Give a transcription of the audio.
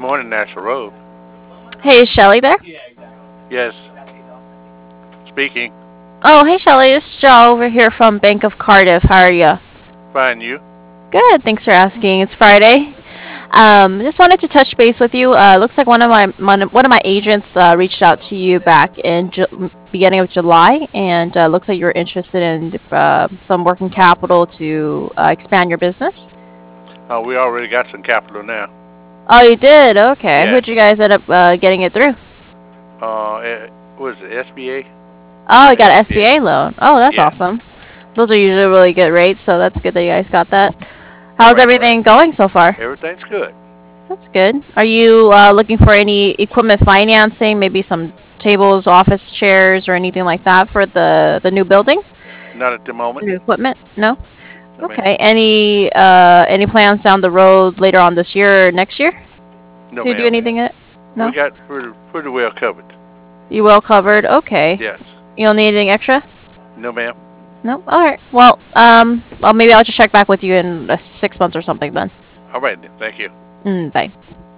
morning, National Road. Hey, is Shelly there? Yes, speaking. Oh, hey Shelly, it's Joe over here from Bank of Cardiff. How are you? Fine, you? Good, thanks for asking. It's Friday. Just wanted to touch base with you. Looks like one of my agents reached out to you back in beginning of July, and looks like you were interested in some working capital to expand your business. We already got some capital now. Oh, you did? Okay. Yes. Who'd you guys end up getting it through? What is it? SBA? Oh, you got an SBA. SBA loan. Oh, that's Yes. awesome. Those are usually really good rates, so that's good that you guys got that. All How's right. everything going so far? Everything's good. That's good. Are you looking for any equipment financing, maybe some tables, office chairs, or anything like that for the new building? Not at the moment. New equipment? No. No, ma'am. Okay. Any plans down the road later on this year or next year No, to do ma'am. anything? We No. got pretty well covered. You well covered. Okay. Yes. You don't need anything extra? No, ma'am. No. All right. Well, maybe I'll just check back with you in 6 months or something then. All right then. Thank you. Bye.